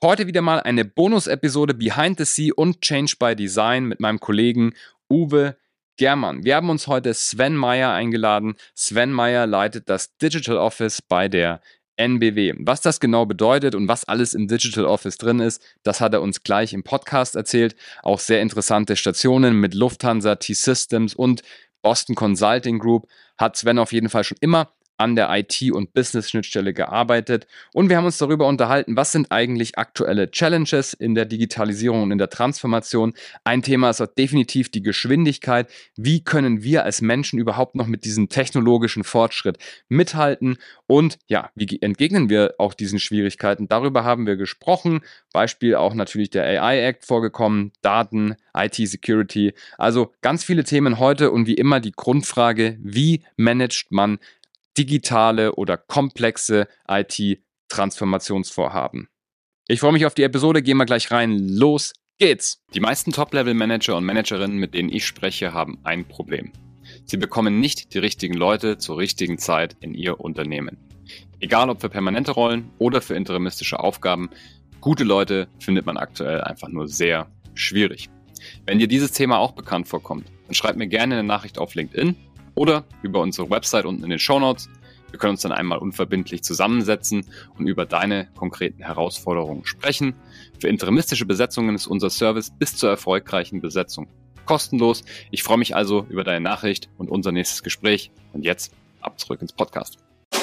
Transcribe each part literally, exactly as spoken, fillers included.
Heute wieder mal eine Bonus-Episode Behind the Sea und Change by Design mit meinem Kollegen Uwe Germann. Wir haben uns heute Sven Meyer eingeladen. Sven Meyer leitet das Digital Office bei der N B W. Was das genau bedeutet und was alles im Digital Office drin ist, das hat er uns gleich im Podcast erzählt. Auch sehr interessante Stationen mit Lufthansa, T-Systems und Boston Consulting Group hat Sven auf jeden Fall schon immer an der I T- und Business-Schnittstelle gearbeitet. Und wir haben uns darüber unterhalten, was sind eigentlich aktuelle Challenges in der Digitalisierung und in der Transformation. Ein Thema ist auch definitiv die Geschwindigkeit. Wie können wir als Menschen überhaupt noch mit diesem technologischen Fortschritt mithalten? Und ja, wie entgegnen wir auch diesen Schwierigkeiten? Darüber haben wir gesprochen. Beispiel auch natürlich der A I-Act vorgekommen, Daten, I T-Security. Also ganz viele Themen heute und wie immer die Grundfrage, wie managt man digitale oder komplexe I T-Transformationsvorhaben. Ich freue mich auf die Episode, gehen wir gleich rein. Los geht's! Die meisten Top-Level-Manager und Managerinnen, mit denen ich spreche, haben ein Problem. Sie bekommen nicht die richtigen Leute zur richtigen Zeit in ihr Unternehmen. Egal ob für permanente Rollen oder für interimistische Aufgaben, gute Leute findet man aktuell einfach nur sehr schwierig. Wenn dir dieses Thema auch bekannt vorkommt, dann schreib mir gerne eine Nachricht auf LinkedIn oder über unsere Website unten in den Shownotes. Wir können uns dann einmal unverbindlich zusammensetzen und über deine konkreten Herausforderungen sprechen. Für interimistische Besetzungen ist unser Service bis zur erfolgreichen Besetzung kostenlos. Ich freue mich also über deine Nachricht und unser nächstes Gespräch. Und jetzt ab zurück ins Podcast.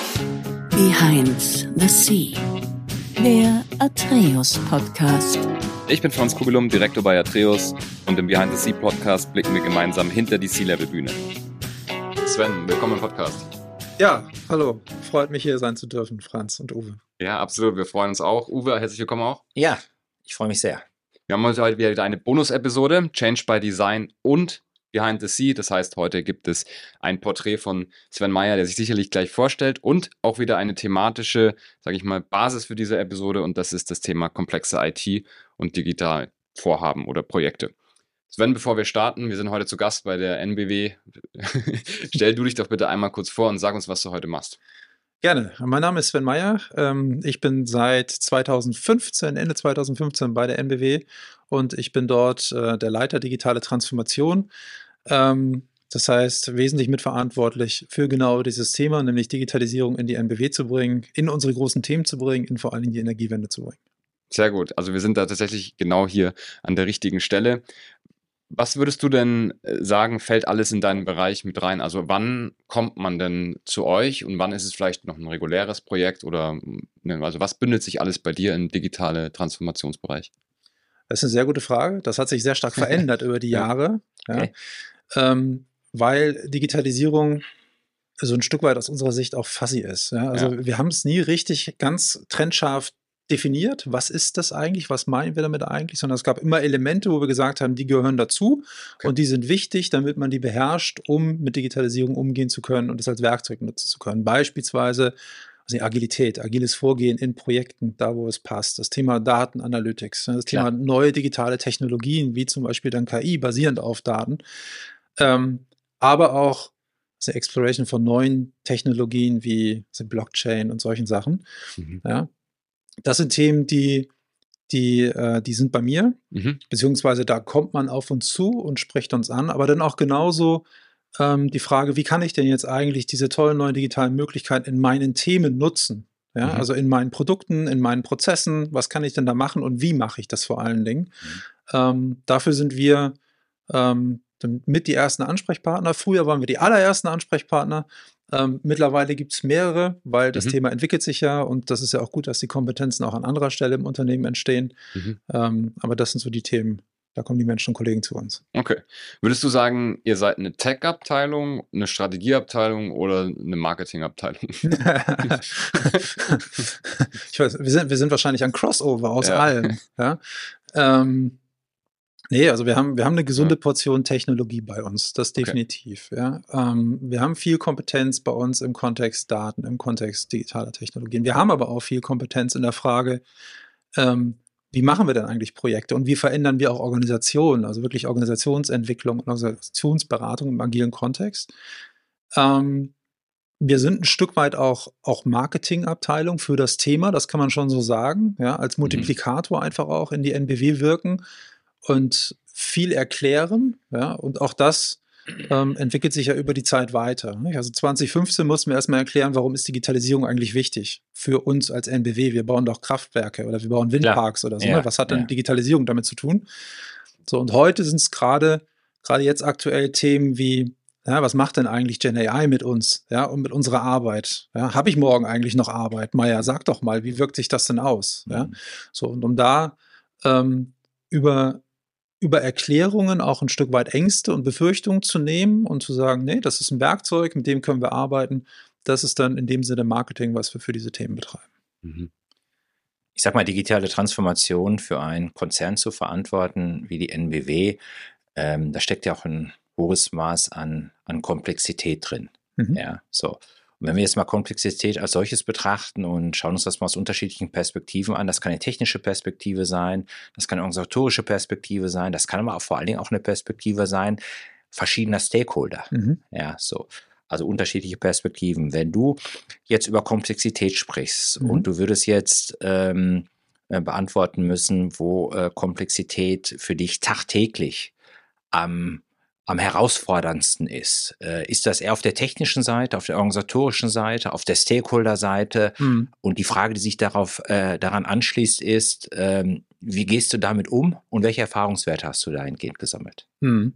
Behind the Sea, der Atreus Podcast. Ich bin Franz Kugelum, Direktor bei Atreus, und im Behind the Sea Podcast blicken wir gemeinsam hinter die Sea-Level-Bühne. Sven, willkommen im Podcast. Ja, hallo. Freut mich, hier sein zu dürfen, Franz und Uwe. Ja, absolut. Wir freuen uns auch. Uwe, herzlich willkommen auch. Ja, ich freue mich sehr. Wir haben heute wieder eine Bonus-Episode, Change by Design und Behind the Sea. Das heißt, heute gibt es ein Porträt von Sven Meyer, der sich sicherlich gleich vorstellt, und auch wieder eine thematische, sage ich mal, Basis für diese Episode, und das ist das Thema komplexe I T und Digitalvorhaben oder Projekte. Sven, bevor wir starten, wir sind heute zu Gast bei der N B W. Stell du dich doch bitte einmal kurz vor und sag uns, was du heute machst. Gerne. Mein Name ist Sven Meyer. Ich bin seit zweitausendfünfzehn, Ende zweitausendfünfzehn bei der N B W und ich bin dort der Leiter digitale Transformation. Das heißt, wesentlich mitverantwortlich für genau dieses Thema, nämlich Digitalisierung in die N B W zu bringen, in unsere großen Themen zu bringen, in vor allem die Energiewende zu bringen. Sehr gut. Also wir sind da tatsächlich genau hier an der richtigen Stelle. Was würdest du denn sagen, fällt alles in deinen Bereich mit rein? Also wann kommt man denn zu euch und wann ist es vielleicht noch ein reguläres Projekt oder also was bündelt sich alles bei dir im digitale Transformationsbereich? Das ist eine sehr gute Frage. Das hat sich sehr stark verändert über die Jahre, Okay. ja, ähm, weil Digitalisierung so ein Stück weit aus unserer Sicht auch fuzzy ist. Ja? Also Ja. wir haben es nie richtig ganz trennscharf definiert, was ist das eigentlich, was meinen wir damit eigentlich, sondern es gab immer Elemente, wo wir gesagt haben, die gehören dazu Okay. und die sind wichtig, damit man die beherrscht, um mit Digitalisierung umgehen zu können und es als Werkzeug nutzen zu können. Beispielsweise also die Agilität, agiles Vorgehen in Projekten, da wo es passt, das Thema Datenanalytics, das Klar. Thema neue digitale Technologien, wie zum Beispiel dann K I, basierend auf Daten, ähm, aber auch die Exploration von neuen Technologien wie die Blockchain und solchen Sachen, Mhm. ja. Das sind Themen, die, die, äh, die sind bei mir, Mhm. beziehungsweise da kommt man auf uns zu und spricht uns an, aber dann auch genauso ähm, die Frage, wie kann ich denn jetzt eigentlich diese tollen neuen digitalen Möglichkeiten in meinen Themen nutzen? Ja, Mhm. also in meinen Produkten, in meinen Prozessen, was kann ich denn da machen und wie mache ich das vor allen Dingen? Ähm, dafür sind wir ähm, mit die ersten Ansprechpartner. Früher waren wir die allerersten Ansprechpartner. Ähm, mittlerweile gibt es mehrere, weil das Mhm. Thema entwickelt sich ja und das ist ja auch gut, dass die Kompetenzen auch an anderer Stelle im Unternehmen entstehen. Mhm. Ähm, aber das sind so die Themen, da kommen die Menschen und Kollegen zu uns. Okay. Würdest du sagen, ihr seid eine Tech-Abteilung, eine Strategieabteilung oder eine Marketingabteilung? Ich weiß, wir sind, wir sind wahrscheinlich ein Crossover aus Ja. allem. Ja? Ähm, nee, also wir haben, wir haben eine gesunde Ja. Portion Technologie bei uns, das Okay. definitiv. Ja? Ähm, wir haben viel Kompetenz bei uns im Kontext Daten, im Kontext digitaler Technologien. Wir haben aber auch viel Kompetenz in der Frage, ähm, wie machen wir denn eigentlich Projekte und wie verändern wir auch Organisationen, also wirklich Organisationsentwicklung und Organisationsberatung im agilen Kontext. Ähm, wir sind ein Stück weit auch, auch Marketingabteilung für das Thema, das kann man schon so sagen, ja, als Multiplikator mhm. einfach auch in die N B W wirken und viel erklären, ja, und auch das ähm, entwickelt sich ja über die Zeit weiter. Nicht? Also zwanzig fünfzehn mussten wir erstmal erklären, warum ist Digitalisierung eigentlich wichtig für uns als N B W. Wir bauen doch Kraftwerke oder wir bauen Windparks Klar. oder so. Ja, ne? Was hat denn ja. Digitalisierung damit zu tun? So, und heute sind es gerade, gerade jetzt aktuell Themen wie, ja, was macht denn eigentlich Gen A I mit uns, ja, und mit unserer Arbeit? Ja, habe ich morgen eigentlich noch Arbeit? Maja, sag doch mal, wie wirkt sich das denn aus? Mhm. Ja, so, und um da ähm, über über Erklärungen auch ein Stück weit Ängste und Befürchtungen zu nehmen und zu sagen, nee, das ist ein Werkzeug, mit dem können wir arbeiten. Das ist dann in dem Sinne Marketing, was wir für diese Themen betreiben. Mhm. Ich sag mal, digitale Transformation für einen Konzern zu verantworten wie die N B W, ähm, da steckt ja auch ein hohes Maß an, an Komplexität drin. Mhm. Ja, so. Und wenn wir jetzt mal Komplexität als solches betrachten und schauen uns das mal aus unterschiedlichen Perspektiven an, das kann eine technische Perspektive sein, das kann eine organisatorische Perspektive sein, das kann aber auch vor allen Dingen auch eine Perspektive sein verschiedener Stakeholder. Mhm. Ja, so. Also unterschiedliche Perspektiven. Wenn du jetzt über Komplexität sprichst mhm. und du würdest jetzt ähm, äh, beantworten müssen, wo äh, Komplexität für dich tagtäglich am am herausforderndsten ist. Äh, ist das eher auf der technischen Seite, auf der organisatorischen Seite, auf der Stakeholder-Seite? Mhm. Und die Frage, die sich darauf, äh, daran anschließt, ist, ähm, wie gehst du damit um und welche Erfahrungswerte hast du dahingehend gesammelt? Mhm.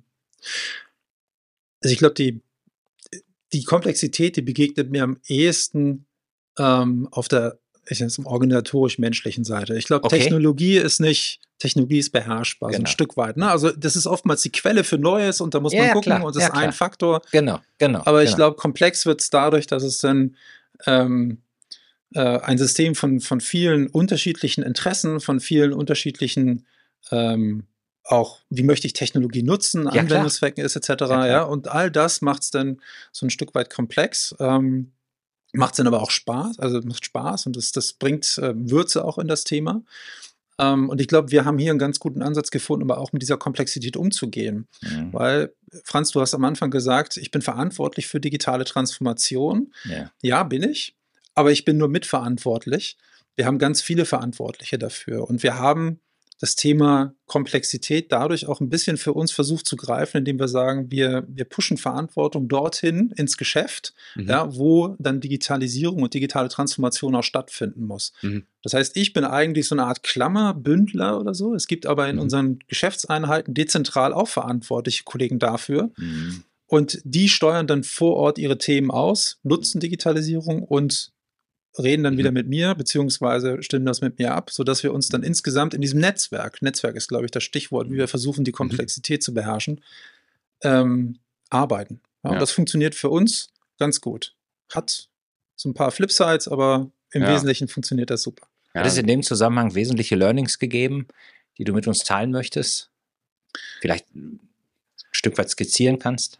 Also ich glaube, die, die Komplexität, die begegnet mir am ehesten ähm, auf der ich nenne es organisatorisch-menschlichen Seite. Ich glaube, okay. Technologie ist nicht, Technologie ist beherrschbar, genau. so ein Stück weit. Ne? Also das ist oftmals die Quelle für Neues und da muss ja, man gucken klar. und das ja, ist klar. ein Faktor. Genau, genau. Aber ich genau. glaube, komplex wird es dadurch, dass es dann ähm, äh, ein System von, von vielen unterschiedlichen Interessen, von vielen unterschiedlichen ähm, auch, wie möchte ich Technologie nutzen, ja, Anwendungszwecken ist et cetera. Ja, ja, und all das macht es dann so ein Stück weit komplex. Ähm, Macht es dann aber auch Spaß, also macht Spaß und das, das bringt äh, Würze auch in das Thema. Ähm, und ich glaube, wir haben hier einen ganz guten Ansatz gefunden, aber auch mit dieser Komplexität umzugehen. Mhm. Weil, Franz, du hast am Anfang gesagt, ich bin verantwortlich für digitale Transformation. Ja. ja, bin ich, aber ich bin nur mitverantwortlich. Wir haben ganz viele Verantwortliche dafür und wir haben das Thema Komplexität dadurch auch ein bisschen für uns versucht zu greifen, indem wir sagen, wir, wir pushen Verantwortung dorthin ins Geschäft, mhm. ja, wo dann Digitalisierung und digitale Transformation auch stattfinden muss. Mhm. Das heißt, ich bin eigentlich so eine Art Klammerbündler oder so. Es gibt aber in mhm. unseren Geschäftseinheiten dezentral auch verantwortliche Kollegen dafür. Mhm. Und die steuern dann vor Ort ihre Themen aus, nutzen Digitalisierung und reden dann mhm. wieder mit mir, beziehungsweise stimmen das mit mir ab, sodass wir uns dann insgesamt in diesem Netzwerk, Netzwerk ist, glaube ich, das Stichwort, wie wir versuchen, die Komplexität mhm. zu beherrschen, ähm, arbeiten. Ja, ja. Und das funktioniert für uns ganz gut. Hat so ein paar Flipsides, aber im ja. Wesentlichen funktioniert das super. Ja. Hat es in dem Zusammenhang wesentliche Learnings gegeben, die du mit uns teilen möchtest? Vielleicht ein Stück weit skizzieren kannst?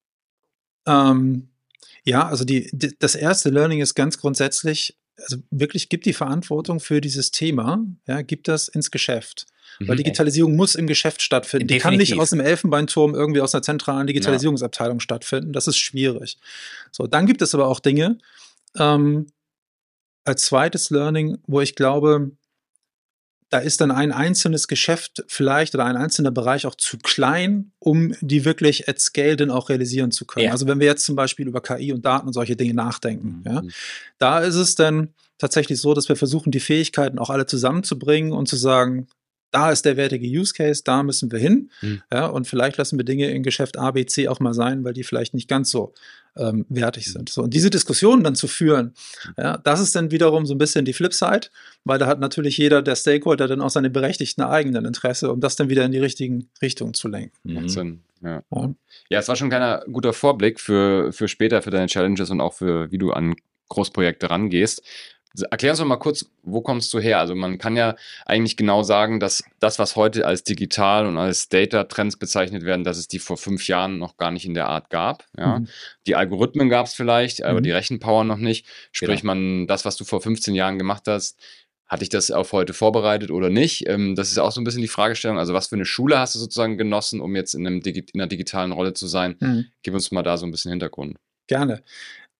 Ähm, Ja, also die, die, das erste Learning ist ganz grundsätzlich, also wirklich gibt die Verantwortung für dieses Thema, ja, gibt das ins Geschäft. Mhm. Weil Digitalisierung muss im Geschäft stattfinden. Definitiv. Die kann nicht aus dem Elfenbeinturm irgendwie aus einer zentralen Digitalisierungsabteilung ja. stattfinden. Das ist schwierig. So, dann gibt es aber auch Dinge, ähm, als zweites Learning, wo ich glaube, da ist dann ein einzelnes Geschäft vielleicht oder ein einzelner Bereich auch zu klein, um die wirklich at scale dann auch realisieren zu können. Ja. Also wenn wir jetzt zum Beispiel über K I und Daten und solche Dinge nachdenken, mhm. ja, da ist es dann tatsächlich so, dass wir versuchen, die Fähigkeiten auch alle zusammenzubringen und zu sagen, da ist der wertige Use Case, da müssen wir hin. Mhm. Ja, und vielleicht lassen wir Dinge in Geschäft A, B, C auch mal sein, weil die vielleicht nicht ganz so ähm, wertig sind. So, und diese Diskussionen dann zu führen, ja, das ist dann wiederum so ein bisschen die Flipside, weil da hat natürlich jeder der Stakeholder dann auch seine berechtigten eigenen Interesse, um das dann wieder in die richtigen Richtungen zu lenken. Macht Sinn, ja. Ja. Ja, es war schon ein kleiner guter Vorblick für, für später, für deine Challenges und auch für, wie du an Großprojekte rangehst. Erklär uns doch mal kurz, wo kommst du her? Also man kann ja eigentlich genau sagen, dass das, was heute als digital und als Data-Trends bezeichnet werden, dass es die vor fünf Jahren noch gar nicht in der Art gab. Ja? Mhm. Die Algorithmen gab es vielleicht, aber mhm. die Rechenpower noch nicht. Sprich, genau. man, das, was du vor fünfzehn Jahren gemacht hast, hatte ich das auf heute vorbereitet oder nicht? Ähm, das ist auch so ein bisschen die Fragestellung. Also was für eine Schule hast du sozusagen genossen, um jetzt in, einem Digi- in einer digitalen Rolle zu sein? Mhm. Gib uns mal da so ein bisschen Hintergrund. Gerne.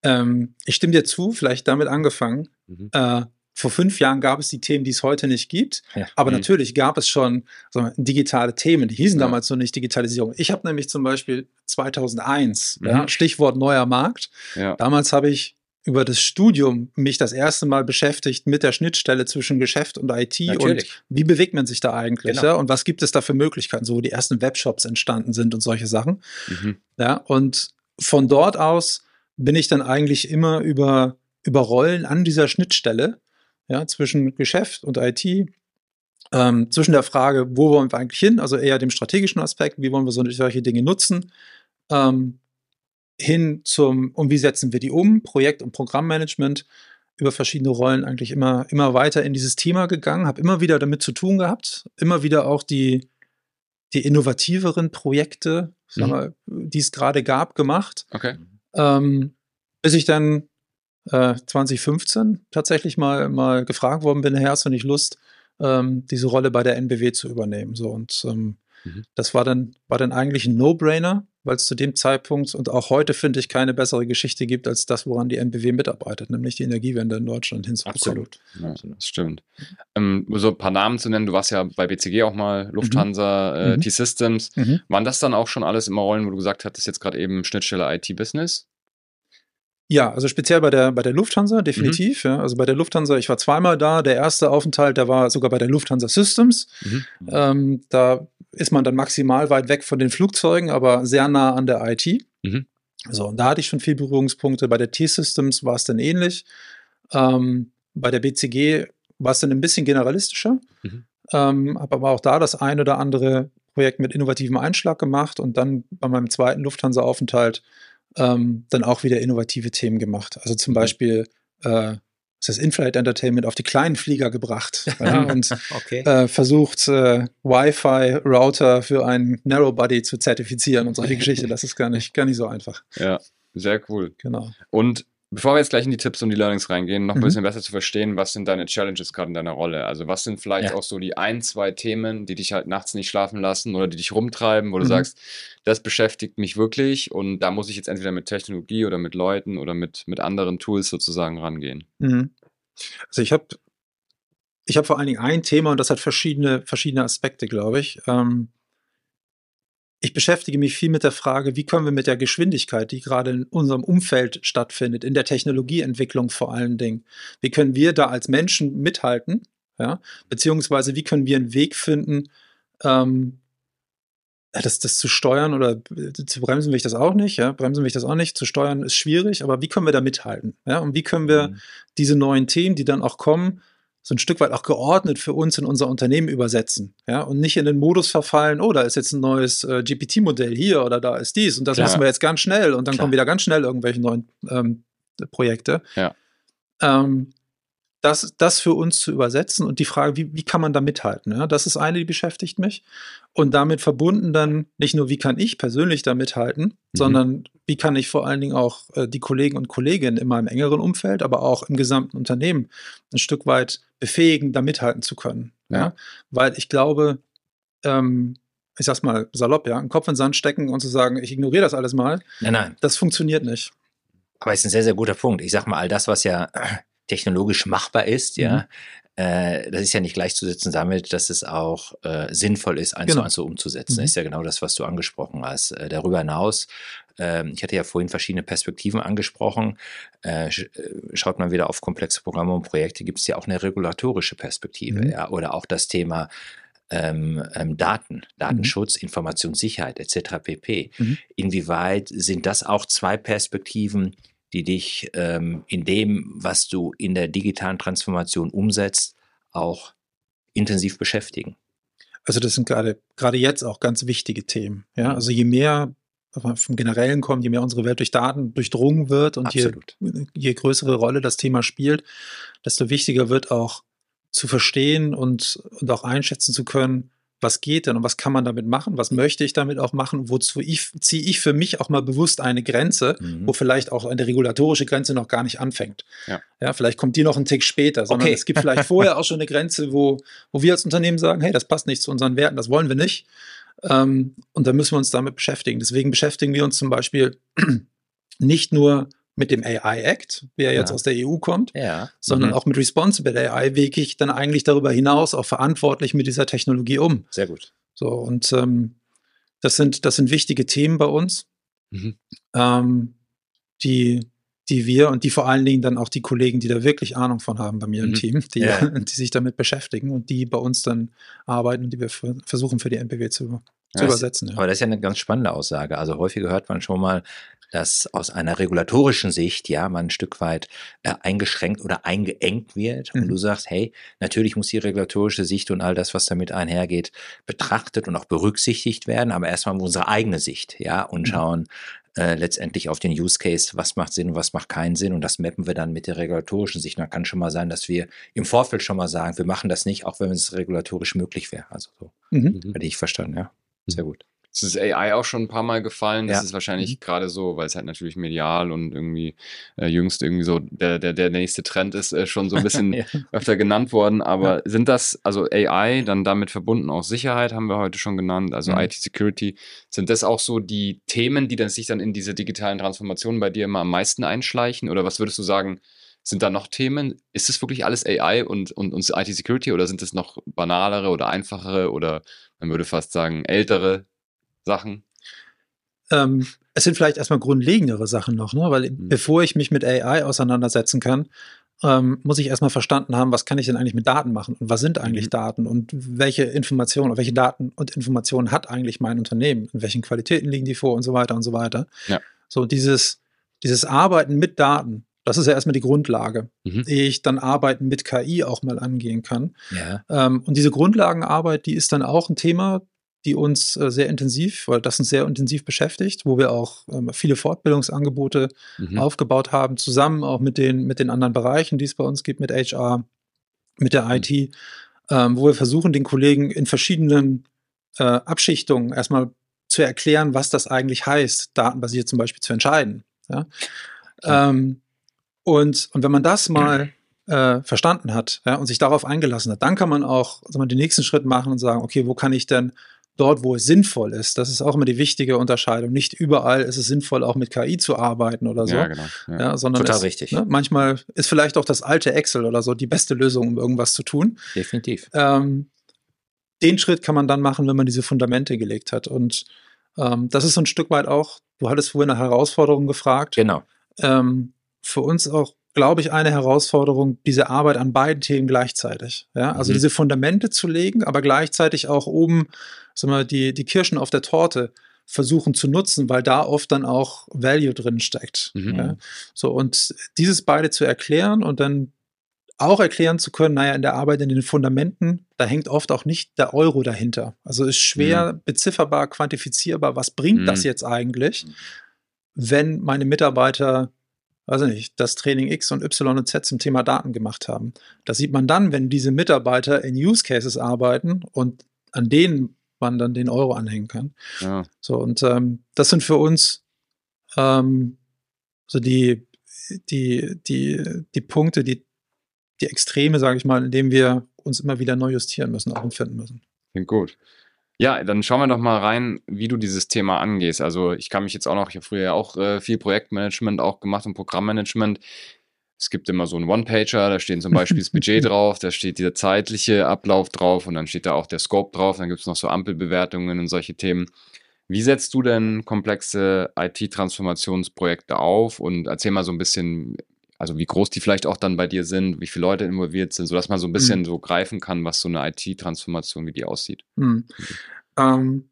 Ähm, ich stimme dir zu, vielleicht damit angefangen. Mhm. Äh, vor fünf Jahren gab es die Themen, die es heute nicht gibt. Ja. Aber Mhm. natürlich gab es schon so digitale Themen, die hießen Ja. damals so nicht Digitalisierung. Ich habe nämlich zum Beispiel zweitausendeins, Mhm. ja, Stichwort neuer Markt. Ja. Damals habe ich über das Studium mich das erste Mal beschäftigt mit der Schnittstelle zwischen Geschäft und I T Natürlich. und wie bewegt man sich da eigentlich, Genau. ja, und was gibt es da für Möglichkeiten, so wo die ersten Webshops entstanden sind und solche Sachen. Mhm. Ja, und von dort aus bin ich dann eigentlich immer über, über Rollen an dieser Schnittstelle, ja, zwischen Geschäft und I T, ähm, zwischen der Frage, wo wollen wir eigentlich hin, also eher dem strategischen Aspekt, wie wollen wir so, solche Dinge nutzen, ähm, hin zum, und wie setzen wir die um, Projekt- und Programmmanagement, über verschiedene Rollen eigentlich immer, immer weiter in dieses Thema gegangen, habe immer wieder damit zu tun gehabt, immer wieder auch die, die innovativeren Projekte, sagen wir, die es gerade gab, gemacht, Okay. ähm, bis ich dann äh, zwanzig fünfzehn tatsächlich mal, mal gefragt worden bin, Herr, hast du nicht Lust, ähm, diese Rolle bei der N B W zu übernehmen? So, und ähm, Mhm. das war dann, war dann eigentlich ein No-Brainer, weil es zu dem Zeitpunkt und auch heute, finde ich, keine bessere Geschichte gibt, als das, woran die N B W mitarbeitet, nämlich die Energiewende in Deutschland hinzubekommen. Absolut. Ja, Absolut. das stimmt. Ähm, so ein paar Namen zu nennen, du warst ja bei B C G auch mal, Lufthansa, äh, Mhm. T-Systems. Mhm. Waren das dann auch schon alles immer Rollen, wo du gesagt hattest, jetzt gerade eben Schnittstelle I T-Business? Ja, also speziell bei der, bei der Lufthansa, definitiv. Ja. Also bei der Lufthansa, ich war zweimal da. Der erste Aufenthalt, der war sogar bei der Lufthansa Systems. Mhm. Ähm, da ist man dann maximal weit weg von den Flugzeugen, aber sehr nah an der I T. Mhm. So, und da hatte ich schon viele Berührungspunkte. Bei der T-Systems war es dann ähnlich. Ähm, bei der B C G war es dann ein bisschen generalistischer. Mhm. Ähm, habe aber auch da das ein oder andere Projekt mit innovativem Einschlag gemacht und dann bei meinem zweiten Lufthansa-Aufenthalt ähm, dann auch wieder innovative Themen gemacht. Also zum Mhm. Beispiel äh, das In-Flight Entertainment auf die kleinen Flieger gebracht, ja, und Okay. äh, versucht, äh, Wi-Fi-Router für einen Narrowbody zu zertifizieren und solche Geschichten. Das ist gar nicht, gar nicht so einfach. Ja, sehr cool. Genau. Und bevor wir jetzt gleich in die Tipps und die Learnings reingehen, noch ein Mhm. bisschen besser zu verstehen, was sind deine Challenges gerade in deiner Rolle? Also was sind vielleicht Ja. auch so die ein, zwei Themen, die dich halt nachts nicht schlafen lassen oder die dich rumtreiben, wo du Mhm. sagst, das beschäftigt mich wirklich und da muss ich jetzt entweder mit Technologie oder mit Leuten oder mit, mit anderen Tools sozusagen rangehen. Mhm. Also ich habe ich hab vor allen Dingen ein Thema und das hat verschiedene, verschiedene Aspekte, glaube ich. Ähm, ich beschäftige mich viel mit der Frage, wie können wir mit der Geschwindigkeit, die gerade in unserem Umfeld stattfindet, in der Technologieentwicklung vor allen Dingen, wie können wir da als Menschen mithalten, ja? Beziehungsweise wie können wir einen Weg finden, ähm, ja, das, das zu steuern oder äh, zu bremsen will ich das auch nicht, ja, bremsen will ich das auch nicht, zu steuern ist schwierig, aber wie können wir da mithalten, ja, und wie können wir Mhm. diese neuen Themen, die dann auch kommen, so ein Stück weit auch geordnet für uns in unser Unternehmen übersetzen, ja, und nicht in den Modus verfallen, oh, da ist jetzt ein neues äh, G P T-Modell hier oder da ist dies und das Klar. müssen wir jetzt ganz schnell und dann Klar. kommen wieder ganz schnell irgendwelche neuen ähm, Projekte. Ja. Ähm, das, das für uns zu übersetzen und die Frage, wie, wie kann man da mithalten? Ja? Das ist eine, die beschäftigt mich. Und damit verbunden dann nicht nur, wie kann ich persönlich da mithalten, Mhm. sondern wie kann ich vor allen Dingen auch äh, die Kollegen und Kolleginnen in meinem engeren Umfeld, aber auch im gesamten Unternehmen ein Stück weit befähigen, da mithalten zu können. Ja? Ja. Weil ich glaube, ähm, ich sag's mal salopp, ja, einen Kopf in den Sand stecken und zu sagen, ich ignoriere das alles mal, Nein, nein. das funktioniert nicht. Aber es ist ein sehr, sehr guter Punkt. Ich sag mal, all das, was ja technologisch machbar ist, ja, äh, das ist ja nicht gleichzusetzen damit, dass es auch äh, sinnvoll ist, eins Genau. zu eins so umzusetzen. Mhm. Das ist ja genau das, was du angesprochen hast. Äh, darüber hinaus, ähm, ich hatte ja vorhin verschiedene Perspektiven angesprochen. Äh, sch äh, schaut man wieder auf komplexe Programme und Projekte, gibt es ja auch eine regulatorische Perspektive, Mhm. ja, oder auch das Thema ähm, ähm, Daten, Datenschutz, Informationssicherheit et cetera pp. Mhm. Inwieweit sind das auch zwei Perspektiven, die dich ähm, in dem, was du in der digitalen Transformation umsetzt, auch intensiv beschäftigen? Also das sind gerade gerade jetzt auch ganz wichtige Themen. Ja, Mhm. also je mehr vom Generellen kommt, je mehr unsere Welt durch Daten durchdrungen wird und je, Absolut. je größere Rolle das Thema spielt, desto wichtiger wird auch zu verstehen und, und auch einschätzen zu können, was geht denn und was kann man damit machen, was möchte ich damit auch machen, wozu ich, ziehe ich für mich auch mal bewusst eine Grenze, Mhm. wo vielleicht auch eine regulatorische Grenze noch gar nicht anfängt. Ja. Ja, vielleicht kommt die noch einen Tick später, sondern Okay. es gibt vielleicht vorher auch schon eine Grenze, wo, wo wir als Unternehmen sagen, hey, das passt nicht zu unseren Werten, das wollen wir nicht. Ähm, und da müssen wir uns damit beschäftigen. Deswegen beschäftigen wir uns zum Beispiel nicht nur mit dem A I Act, wie er jetzt Ja. aus der E U kommt, Ja. sondern Mhm. auch mit Responsible A I, wie gehe ich dann eigentlich darüber hinaus auch verantwortlich mit dieser Technologie um. Sehr gut. So, und ähm, das sind, das sind wichtige Themen bei uns, Mhm. ähm, die, die wir und die vor allen Dingen dann auch die Kollegen, die da wirklich Ahnung von haben bei mir im Mhm. Team, die, Ja. die sich damit beschäftigen und die bei uns dann arbeiten und die wir f- versuchen für die N P W zu, zu Ja, übersetzen. Ja. Aber das ist ja eine ganz spannende Aussage. Also häufiger hört man schon mal, dass aus einer regulatorischen Sicht ja man ein Stück weit äh, eingeschränkt oder eingeengt wird. Und Mhm. du sagst, hey, natürlich muss die regulatorische Sicht und all das, was damit einhergeht, betrachtet und auch berücksichtigt werden, aber erstmal unsere eigene Sicht, ja, und Mhm. schauen äh, letztendlich auf den Use Case, was macht Sinn und was macht keinen Sinn. Und das mappen wir dann mit der regulatorischen Sicht. Und dann kann schon mal sein, dass wir im Vorfeld schon mal sagen, wir machen das nicht, auch wenn es regulatorisch möglich wäre. Also so Mhm. Mhm. hätte ich verstanden, ja. Sehr gut. Es ist A I auch schon ein paar Mal gefallen. Das Ja. ist wahrscheinlich Mhm. gerade so, weil es halt natürlich medial und irgendwie äh, jüngst irgendwie so der, der, der nächste Trend ist, äh, schon so ein bisschen Ja. öfter genannt worden. Aber sind das, also A I, dann damit verbunden auch Sicherheit, haben wir heute schon genannt, also Mhm. I T-Security, sind das auch so die Themen, die dann sich dann in diese digitalen Transformationen bei dir immer am meisten einschleichen? Oder was würdest du sagen, sind da noch Themen? Ist es wirklich alles A I und, und, und I T-Security oder sind es noch banalere oder einfachere oder man würde fast sagen ältere Sachen? Ähm, es sind vielleicht erstmal grundlegendere Sachen noch, ne? Weil Mhm. bevor ich mich mit A I auseinandersetzen kann, ähm, muss ich erstmal verstanden haben, was kann ich denn eigentlich mit Daten machen und was sind eigentlich Mhm. Daten und welche Informationen oder welche Daten und Informationen hat eigentlich mein Unternehmen, in welchen Qualitäten liegen die vor und so weiter und so weiter. Ja. So dieses, dieses Arbeiten mit Daten, das ist ja erstmal die Grundlage, Mhm. ehe ich dann Arbeiten mit K I auch mal angehen kann. Ja. Ähm, und diese Grundlagenarbeit, die ist dann auch ein Thema, die uns äh, sehr intensiv, weil das uns sehr intensiv beschäftigt, wo wir auch ähm, viele Fortbildungsangebote Mhm. aufgebaut haben, zusammen auch mit den, mit den anderen Bereichen, die es bei uns gibt, mit H R, mit der I T, ähm, wo wir versuchen, den Kollegen in verschiedenen äh, Abschichtungen erstmal zu erklären, was das eigentlich heißt, datenbasiert zum Beispiel zu entscheiden. Ja? Ähm, und, und wenn man das mal äh, verstanden hat, ja, und sich darauf eingelassen hat, dann kann man auch also mal den nächsten Schritt machen und sagen, okay, wo kann ich denn dort, wo es sinnvoll ist, das ist auch immer die wichtige Unterscheidung. Nicht überall ist es sinnvoll, auch mit K I zu arbeiten oder so. Ja, genau. Ja. Ja, sondern Total es, richtig. Ne, manchmal ist vielleicht auch das alte Excel oder so die beste Lösung, um irgendwas zu tun. Definitiv. Ähm, den Schritt kann man dann machen, wenn man diese Fundamente gelegt hat. Und ähm, das ist so ein Stück weit auch, du hattest vorhin nach Herausforderungen gefragt. Genau. Ähm, für uns auch, glaube ich, eine Herausforderung, diese Arbeit an beiden Themen gleichzeitig. Ja? Also Mhm. diese Fundamente zu legen, aber gleichzeitig auch oben, sagen wir, die, die Kirschen auf der Torte versuchen zu nutzen, weil da oft dann auch Value drin steckt. Mhm. Ja? So, und dieses beide zu erklären und dann auch erklären zu können, naja, in der Arbeit in den Fundamenten, da hängt oft auch nicht der Euro dahinter. Also ist schwer bezifferbar, quantifizierbar, was bringt Mhm. das jetzt eigentlich, wenn meine Mitarbeiter, weiß ich nicht, das Training X und Y und Z zum Thema Daten gemacht haben. Das sieht man dann, wenn diese Mitarbeiter in Use Cases arbeiten und an denen man dann den Euro anhängen kann. Ja. So, und ähm, das sind für uns ähm, so die, die, die, die Punkte, die, die Extreme, sage ich mal, in denen wir uns immer wieder neu justieren müssen, auch empfinden müssen. Klingt gut. Ja, dann schauen wir doch mal rein, wie du dieses Thema angehst. Also ich kann mich jetzt auch noch, ich habe früher ja auch äh, viel Projektmanagement auch gemacht und Programmmanagement. Es gibt immer so einen One-Pager, da steht zum Beispiel das Budget drauf, da steht der zeitliche Ablauf drauf und dann steht da auch der Scope drauf, dann gibt es noch so Ampelbewertungen und solche Themen. Wie setzt du denn komplexe I T-Transformationsprojekte auf und erzähl mal so ein bisschen, also wie groß die vielleicht auch dann bei dir sind, wie viele Leute involviert sind, sodass man so ein bisschen Mhm. so greifen kann, was so eine I T-Transformation, wie die aussieht. Hm. Ähm,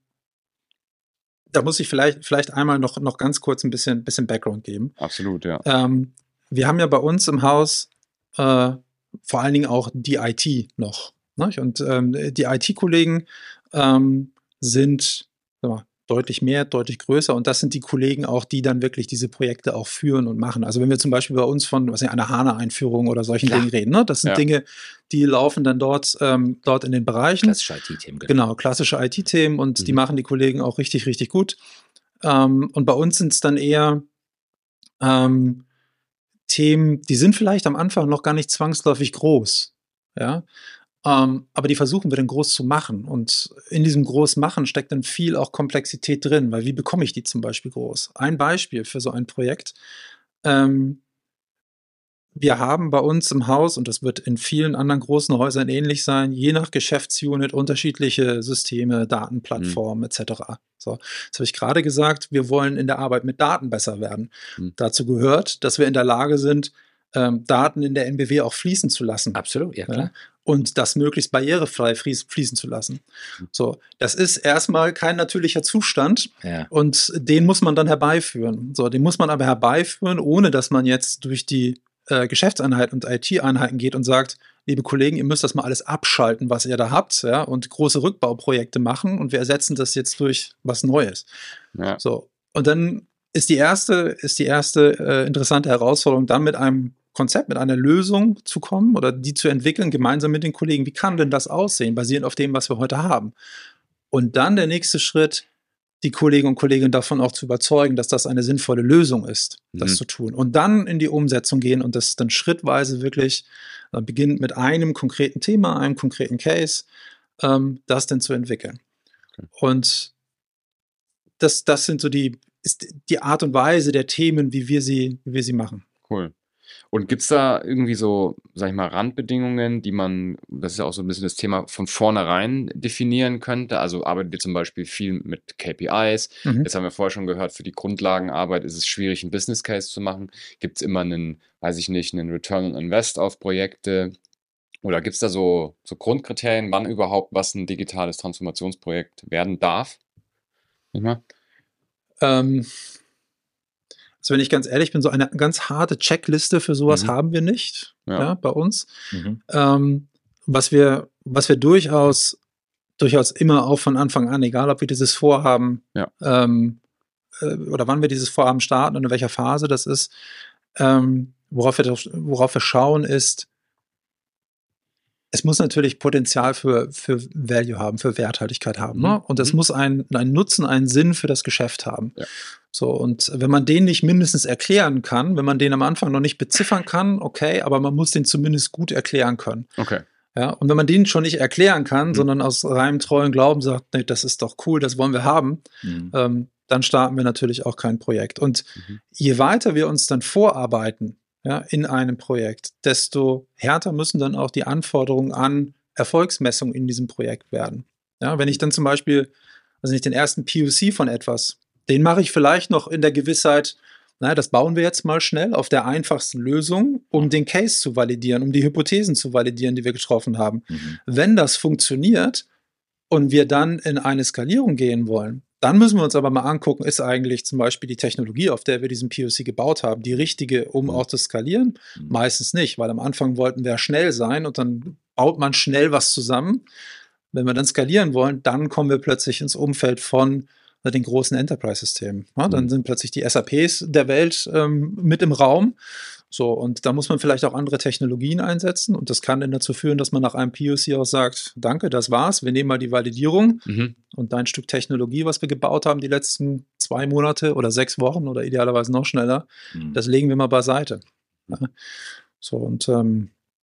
da muss ich vielleicht, vielleicht einmal noch, noch ganz kurz ein bisschen, bisschen Background geben. Absolut, ja. Ähm, wir haben ja bei uns im Haus äh, vor allen Dingen auch die I T noch. Ne? Und ähm, die I T-Kollegen ähm, sind sag mal, deutlich mehr, deutlich größer. Und das sind die Kollegen auch, die dann wirklich diese Projekte auch führen und machen. Also wenn wir zum Beispiel bei uns von was nicht, einer HANA-Einführung oder solchen Klar. Dingen reden, ne? Das sind Ja. Dinge, die laufen dann dort, ähm, dort in den Bereichen. Klassische I T-Themen. Genau, klassische I T-Themen und die Mhm. machen die Kollegen auch richtig, richtig gut. Ähm, und bei uns sind es dann eher ähm, Themen, die sind vielleicht am Anfang noch gar nicht zwangsläufig groß. Ja. Ähm, aber die versuchen wir dann groß zu machen. Und in diesem Großmachen steckt dann viel auch Komplexität drin, weil wie bekomme ich die zum Beispiel groß? Ein Beispiel für so ein Projekt. ähm, wir haben bei uns im Haus, und das wird in vielen anderen großen Häusern ähnlich sein, je nach Geschäftsunit unterschiedliche Systeme, Datenplattformen mhm. et cetera. So, jetzt habe ich gerade gesagt, wir wollen in der Arbeit mit Daten besser werden. Mhm. Dazu gehört, dass wir in der Lage sind, ähm, Daten in der N B W auch fließen zu lassen. Absolut, ja klar. Ja? Und das möglichst barrierefrei fließen zu lassen. So, das ist erstmal kein natürlicher Zustand ja. und den muss man dann herbeiführen. So, den muss man aber herbeiführen, ohne dass man jetzt durch die äh, Geschäftseinheiten und I T-Einheiten geht und sagt, liebe Kollegen, ihr müsst das mal alles abschalten, was ihr da habt, ja, und große Rückbauprojekte machen und wir ersetzen das jetzt durch was Neues. Ja. So, und dann ist die erste, ist die erste äh, interessante Herausforderung, dann mit einem Konzept, mit einer Lösung zu kommen oder die zu entwickeln, gemeinsam mit den Kollegen. Wie kann denn das aussehen, basierend auf dem, was wir heute haben? Und dann der nächste Schritt, die Kollegen und Kolleginnen davon auch zu überzeugen, dass das eine sinnvolle Lösung ist, das Mhm. zu tun. Und dann in die Umsetzung gehen und das dann schrittweise wirklich äh, beginnt mit einem konkreten Thema, einem konkreten Case, ähm, das dann zu entwickeln. Okay. Und das, das sind so die, ist die Art und Weise der Themen, wie wir sie, wie wir sie machen. Cool. Und gibt es da irgendwie so, sag ich mal, Randbedingungen, die man, das ist ja auch so ein bisschen das Thema, von vornherein definieren könnte? Also arbeitet ihr zum Beispiel viel mit K P Is? Mhm. Jetzt haben wir vorher schon gehört, für die Grundlagenarbeit ist es schwierig, einen Business Case zu machen. Gibt es immer einen, weiß ich nicht, einen Return on Invest auf Projekte? Oder gibt es da so, so Grundkriterien, wann überhaupt was ein digitales Transformationsprojekt werden darf? Nicht mal? Ähm, also wenn ich ganz ehrlich bin, so eine ganz harte Checkliste für sowas Mhm. haben wir nicht, Ja. ja, bei uns. Mhm. Ähm, was wir, was wir durchaus, durchaus immer auch von Anfang an, egal ob wir dieses Vorhaben Ja. ähm, äh, oder wann wir dieses Vorhaben starten und in welcher Phase das ist, ähm, worauf wir, worauf wir schauen, ist, es muss natürlich Potenzial für, für Value haben, für Werthaltigkeit haben. Mhm. Ne? Und es Mhm. muss einen, einen Nutzen, einen Sinn für das Geschäft haben. Ja. So, und wenn man den nicht mindestens erklären kann, wenn man den am Anfang noch nicht beziffern kann, okay, aber man muss den zumindest gut erklären können. Okay. Ja, und wenn man den schon nicht erklären kann, Mhm. sondern aus reinem treuen Glauben sagt, nee, das ist doch cool, das wollen wir haben, Mhm. ähm, dann starten wir natürlich auch kein Projekt. Und Mhm. je weiter wir uns dann vorarbeiten, ja, in einem Projekt, desto härter müssen dann auch die Anforderungen an Erfolgsmessung in diesem Projekt werden. Ja, wenn ich dann zum Beispiel, also nicht den ersten P O C von etwas, den mache ich vielleicht noch in der Gewissheit, naja, das bauen wir jetzt mal schnell auf der einfachsten Lösung, um den Case zu validieren, um die Hypothesen zu validieren, die wir getroffen haben. Mhm. Wenn das funktioniert und wir dann in eine Skalierung gehen wollen, dann müssen wir uns aber mal angucken, ist eigentlich zum Beispiel die Technologie, auf der wir diesen P O C gebaut haben, die richtige, um Mhm. auch zu skalieren? Mhm. Meistens nicht, weil am Anfang wollten wir schnell sein und dann baut man schnell was zusammen. Wenn wir dann skalieren wollen, dann kommen wir plötzlich ins Umfeld von äh, den großen Enterprise-Systemen. Ja, dann Mhm. sind plötzlich die S A Ps der Welt ähm, mit im Raum. So, und da muss man vielleicht auch andere Technologien einsetzen und das kann dann dazu führen, dass man nach einem P O C auch sagt, danke, das war's, wir nehmen mal die Validierung Mhm. und dein Stück Technologie, was wir gebaut haben die letzten zwei Monate oder sechs Wochen oder idealerweise noch schneller, Mhm. das legen wir mal beiseite. Ja. So, und ähm,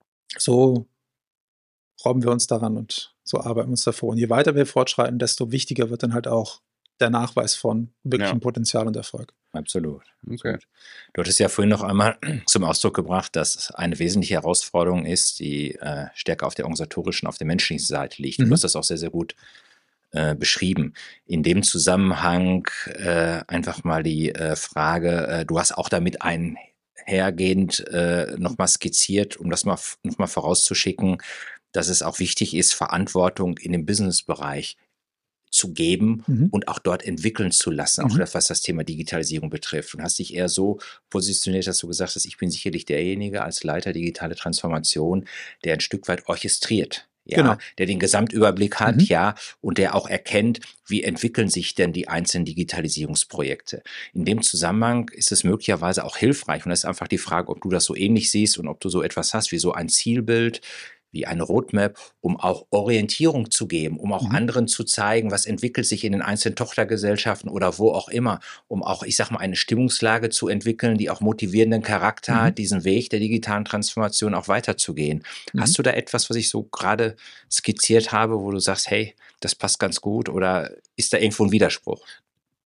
so robben wir uns daran und so arbeiten wir uns davor. Und je weiter wir fortschreiten, desto wichtiger wird dann halt auch der Nachweis von wirklichem Ja. Potenzial und Erfolg. Absolut. Okay. Du hattest ja vorhin noch einmal zum Ausdruck gebracht, dass eine wesentliche Herausforderung ist, die äh, stärker auf der organisatorischen, auf der menschlichen Seite liegt. Mhm. Du hast das auch sehr, sehr gut äh, beschrieben. In dem Zusammenhang äh, einfach mal die äh, Frage, äh, du hast auch damit einhergehend äh, nochmal skizziert, um das mal nochmal vorauszuschicken, dass es auch wichtig ist, Verantwortung in dem Businessbereich zu geben Mhm. und auch dort entwickeln zu lassen, auch Mhm. das, was das Thema Digitalisierung betrifft. Und hast dich eher so positioniert, dass du gesagt hast, ich bin sicherlich derjenige als Leiter digitale Transformation, der ein Stück weit orchestriert. Ja, Genau. der den Gesamtüberblick hat, Mhm. ja, und der auch erkennt, wie entwickeln sich denn die einzelnen Digitalisierungsprojekte. In dem Zusammenhang ist es möglicherweise auch hilfreich, und das ist einfach die Frage, ob du das so ähnlich siehst und ob du so etwas hast wie so ein Zielbild, wie eine Roadmap, um auch Orientierung zu geben, um auch Mhm. anderen zu zeigen, was entwickelt sich in den einzelnen Tochtergesellschaften oder wo auch immer, um auch, ich sag mal, eine Stimmungslage zu entwickeln, die auch motivierenden Charakter Mhm. hat, diesen Weg der digitalen Transformation auch weiterzugehen. Mhm. Hast du da etwas, was ich so gerade skizziert habe, wo du sagst, hey, das passt ganz gut, oder ist da irgendwo ein Widerspruch?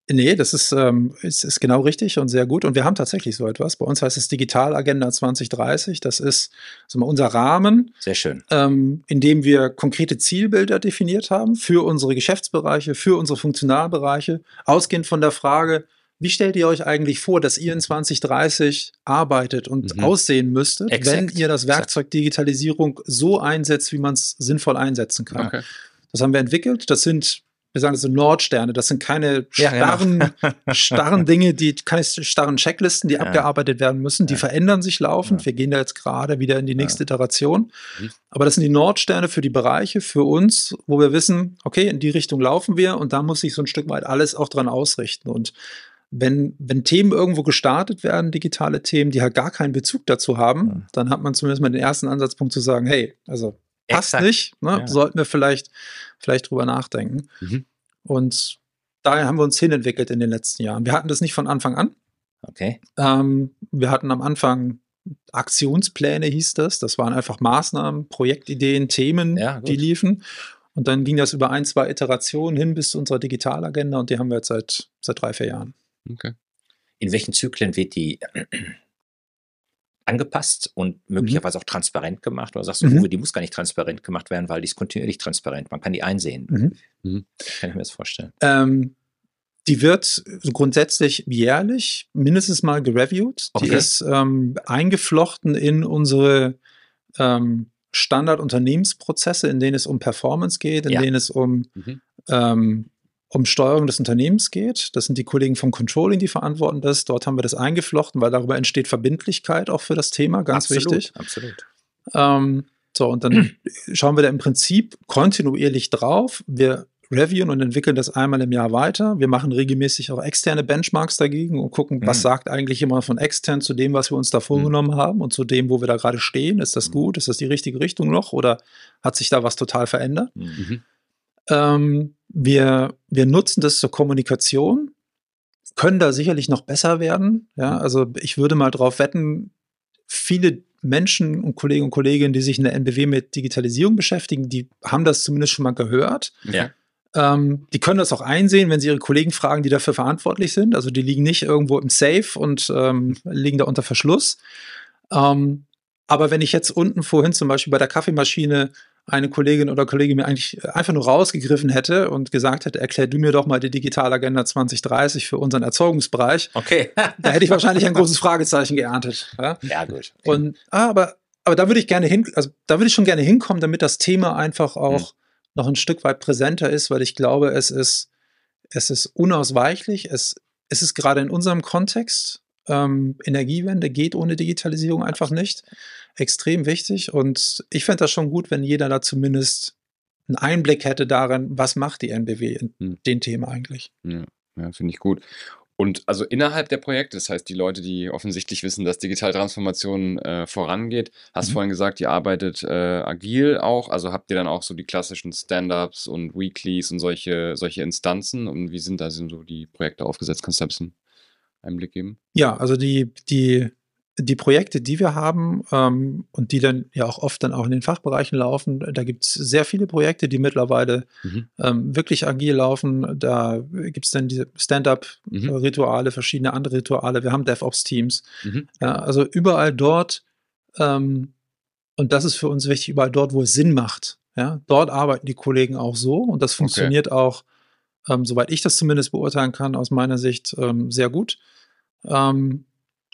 Nee, das ist, ähm, ist, ist genau richtig und sehr gut. Und wir haben tatsächlich so etwas. Bei uns heißt es Digitalagenda zwanzig dreißig. Das ist also mal unser Rahmen, Sehr schön. ähm, in dem wir konkrete Zielbilder definiert haben für unsere Geschäftsbereiche, für unsere Funktionalbereiche, ausgehend von der Frage, wie stellt ihr euch eigentlich vor, dass ihr in zwanzig dreißig arbeitet und Mhm. aussehen müsstet, Exakt. wenn ihr das Werkzeug Digitalisierung so einsetzt, wie man es sinnvoll einsetzen kann? Okay. Das haben wir entwickelt. Das sind, wir sagen das sind Nordsterne. Das sind keine Ja, genau. starren, starren Dinge, die keine starren Checklisten, die Ja. abgearbeitet werden müssen. Die Ja. verändern sich laufend. Ja. Wir gehen da jetzt gerade wieder in die nächste Ja. Iteration. Mhm. Aber das sind die Nordsterne für die Bereiche, für uns, wo wir wissen, okay, in die Richtung laufen wir und da muss sich so ein Stück weit alles auch dran ausrichten. Und wenn, wenn Themen irgendwo gestartet werden, digitale Themen, die halt gar keinen Bezug dazu haben, Ja. dann hat man zumindest mal den ersten Ansatzpunkt zu sagen, hey, also passt Exakt. nicht, ne? Ja. Sollten wir vielleicht, vielleicht drüber nachdenken. Mhm. Und daher haben wir uns hinentwickelt in den letzten Jahren. Wir hatten das nicht von Anfang an. Okay. Ähm, wir hatten am Anfang Aktionspläne, hieß das. Das waren einfach Maßnahmen, Projektideen, Themen, Ja, gut. die liefen. Und dann ging das über ein, zwei Iterationen hin bis zu unserer Digitalagenda und die haben wir jetzt seit, seit drei, vier Jahren. Okay. In welchen Zyklen wird die angepasst und möglicherweise auch transparent gemacht? Oder sagst du, Mhm. Uwe, die muss gar nicht transparent gemacht werden, weil die ist kontinuierlich transparent. Man kann die einsehen. Mhm. Mhm. Kann ich mir das vorstellen. Ähm, die wird grundsätzlich jährlich mindestens mal gereviewt. Die Okay. ist ähm, eingeflochten in unsere ähm, Standard-Unternehmensprozesse, in denen es um Performance geht, in Ja. denen es um, Mhm. ähm, um Steuerung des Unternehmens geht. Das sind die Kollegen vom Controlling, die verantworten das. Dort haben wir das eingeflochten, weil darüber entsteht Verbindlichkeit auch für das Thema, ganz absolut, wichtig. Absolut. Ähm, so, und dann schauen wir da im Prinzip kontinuierlich drauf. Wir reviewen und entwickeln das einmal im Jahr weiter. Wir machen regelmäßig auch externe Benchmarks dagegen und gucken, was Mhm. sagt eigentlich jemand von extern zu dem, was wir uns da vorgenommen haben und zu dem, wo wir da gerade stehen. Ist das Mhm. gut? Ist das die richtige Richtung noch? Oder hat sich da was total verändert? Mhm. Mhm. Ähm, wir, wir nutzen das zur Kommunikation, können da sicherlich noch besser werden. Ja, also ich würde mal drauf wetten, viele Menschen und Kollegen und Kolleginnen, die sich in der N B W mit Digitalisierung beschäftigen, die haben das zumindest schon mal gehört. Ja. Ähm, die können das auch einsehen, wenn sie ihre Kollegen fragen, die dafür verantwortlich sind. Also die liegen nicht irgendwo im Safe und ähm, liegen da unter Verschluss. Ähm, aber wenn ich jetzt unten vorhin zum Beispiel bei der Kaffeemaschine eine Kollegin oder Kollege mir eigentlich einfach nur rausgegriffen hätte und gesagt hätte, erklär du mir doch mal die Digitalagenda zwanzig dreißig für unseren Erzeugungsbereich, Okay. da hätte ich wahrscheinlich ein großes Fragezeichen geerntet. Ja? Ja, gut. Und ah, aber, aber da würde ich gerne hin, also da würde ich schon gerne hinkommen, damit das Thema einfach auch noch ein Stück weit präsenter ist, weil ich glaube, es ist, es ist unausweichlich. Es, es ist gerade in unserem Kontext, ähm, Energiewende geht ohne Digitalisierung einfach nicht. Extrem wichtig. Und ich fände das schon gut, wenn jeder da zumindest einen Einblick hätte darin, was macht die N B W in Hm. dem Thema eigentlich. Ja, ja finde ich gut. Und also innerhalb der Projekte, das heißt die Leute, die offensichtlich wissen, dass Digitaltransformation äh, vorangeht, hast Mhm. vorhin gesagt, ihr arbeitet äh, agil auch, also habt ihr dann auch so die klassischen Stand-ups und Weeklies und solche, solche Instanzen und wie sind da sind so die Projekte aufgesetzt? Kannst du da ein bisschen Einblick geben? Ja, also die, die, die Projekte, die wir haben ähm, und die dann ja auch oft dann auch in den Fachbereichen laufen, da gibt es sehr viele Projekte, die mittlerweile Mhm. ähm, wirklich agil laufen. Da gibt es dann diese Stand-up-Rituale, verschiedene andere Rituale. Wir haben DevOps-Teams. Mhm. Ja, also überall dort, ähm, und das ist für uns wichtig, überall dort, wo es Sinn macht. Ja, dort arbeiten die Kollegen auch so und das funktioniert auch, ähm, soweit ich das zumindest beurteilen kann, aus meiner Sicht ähm, sehr gut. Ähm,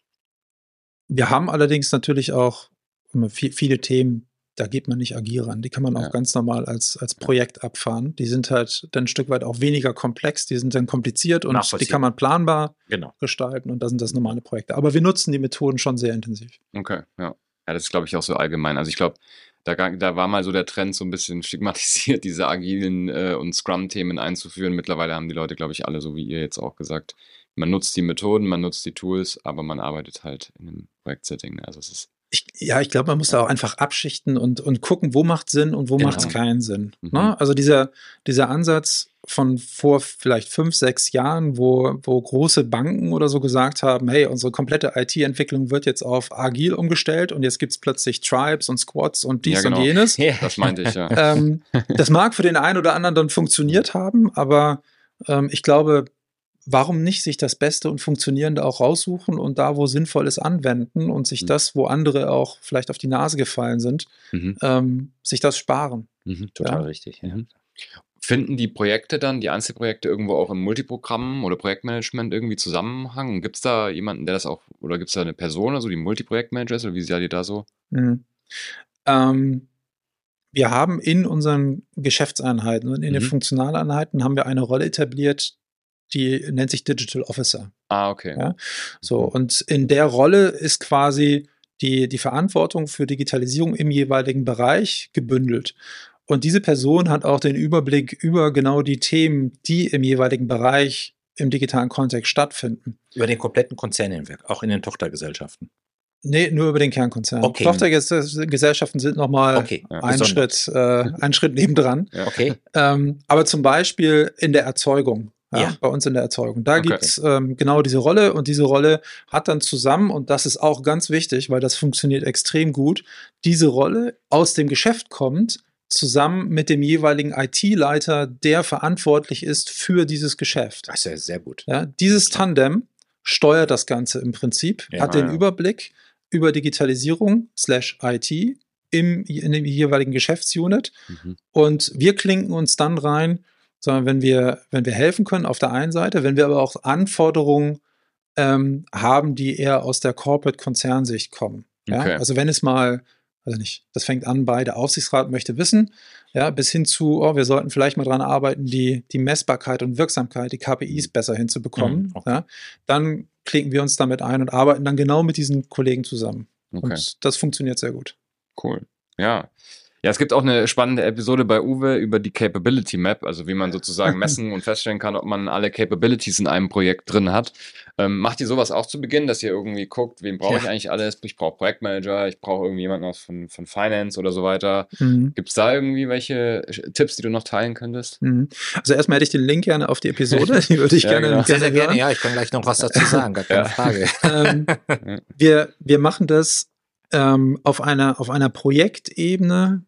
wir haben allerdings natürlich auch immer vi- viele Themen, da geht man nicht agil ran. Die kann man auch Ja. ganz normal als, als Projekt abfahren. Die sind halt dann ein Stück weit auch weniger komplex, die sind dann kompliziert und die Nachvollziehbar. kann man planbar Genau. gestalten und da sind das normale Projekte. Aber wir nutzen die Methoden schon sehr intensiv. Okay, ja. Ja, das ist, glaube ich, auch so allgemein. Also ich glaube, da, ga- da war mal so der Trend, so ein bisschen stigmatisiert, diese agilen äh, und Scrum-Themen einzuführen. Mittlerweile haben die Leute, glaube ich, alle, so wie ihr jetzt auch gesagt, man nutzt die Methoden, man nutzt die Tools, aber man arbeitet halt in einem Projektsetting. ne? Also es ist, Ich, ja, ich glaube, man muss da auch einfach abschichten und, und gucken, wo macht Sinn und wo Genau. macht es keinen Sinn. Mhm. Ne? Also dieser, dieser Ansatz von vor vielleicht fünf, sechs Jahren, wo, wo große Banken oder so gesagt haben, hey, unsere komplette I T-Entwicklung wird jetzt auf agil umgestellt und jetzt gibt es plötzlich Tribes und Squads und dies Ja, genau. und jenes. Ja. das meinte ich, ja. ähm, das mag für den einen oder anderen dann funktioniert haben, aber ähm, ich glaube, warum nicht sich das Beste und Funktionierende auch raussuchen und da, wo sinnvoll ist, anwenden und sich Mhm. das, wo andere auch vielleicht auf die Nase gefallen sind, Mhm. ähm, sich das sparen. Mhm. Total Ja. richtig. Ja. Mhm. Finden die Projekte dann, die Einzelprojekte irgendwo auch im Multiprogramm oder Projektmanagement irgendwie Zusammenhang? Gibt es da jemanden, der das auch, oder gibt es da eine Person, also die Multiprojektmanager ist, oder wie seid ihr da so? Mhm. Ähm, wir haben in unseren Geschäftseinheiten und in den Mhm. Funktionaleinheiten haben wir eine Rolle etabliert, die nennt sich Digital Officer. Ah, okay. Ja. So, Mhm. und in der Rolle ist quasi die, die Verantwortung für Digitalisierung im jeweiligen Bereich gebündelt. Und diese Person hat auch den Überblick über genau die Themen, die im jeweiligen Bereich im digitalen Kontext stattfinden. Über den kompletten Konzern hinweg, auch in den Tochtergesellschaften. Nee, nur über den Kernkonzern. Okay. Tochtergesellschaften sind nochmal Okay, ja, ein gesondert. Schritt, äh, ein Schritt nebendran. Ja. Okay, Ähm, aber zum Beispiel in der Erzeugung. Ja, Ja. Bei uns in der Erzeugung. Da Okay. gibt es ähm, genau diese Rolle und diese Rolle hat dann zusammen, und das ist auch ganz wichtig, weil das funktioniert extrem gut, diese Rolle aus dem Geschäft kommt, zusammen mit dem jeweiligen I T-Leiter, der verantwortlich ist für dieses Geschäft. das ist ja sehr gut. Ja, dieses Tandem steuert das Ganze im Prinzip, Ja, hat den ja. Überblick über Digitalisierung slash I T im, in dem jeweiligen Geschäftsunit. Mhm. Und wir klinken uns dann rein, sondern wenn wir, wenn wir helfen können auf der einen Seite, wenn wir aber auch Anforderungen ähm, haben, die eher aus der Corporate-Konzernsicht kommen. Ja? Okay. Also wenn es mal, also nicht, das fängt an bei der Aufsichtsrat möchte wissen, ja, bis hin zu, oh, wir sollten vielleicht mal dran arbeiten, die, die Messbarkeit und Wirksamkeit, die K P Is besser hinzubekommen. Mhm, okay. Ja? Dann klinken wir uns damit ein und arbeiten dann genau mit diesen Kollegen zusammen. Okay. Und das funktioniert sehr gut. Cool. Ja. Ja, es gibt auch eine spannende Episode bei Uwe über die Capability Map, also wie man sozusagen messen und feststellen kann, ob man alle Capabilities in einem Projekt drin hat. Ähm, macht ihr sowas auch zu Beginn, dass ihr irgendwie guckt, wen brauche ich Ja. eigentlich alles? Ich brauche Projektmanager, ich brauche irgendwie jemanden aus von, von Finance oder so weiter. Mhm. Gibt es da irgendwie welche Tipps, die du noch teilen könntest? Mhm. Also erstmal hätte ich den Link gerne auf die Episode, die würde ich Ja, gerne, genau. Sehr, sehr gerne. hören. Ja, ich kann gleich noch was dazu sagen, gar keine Ja. Frage. ähm, Ja. wir, wir machen das ähm, auf einer, auf einer Projektebene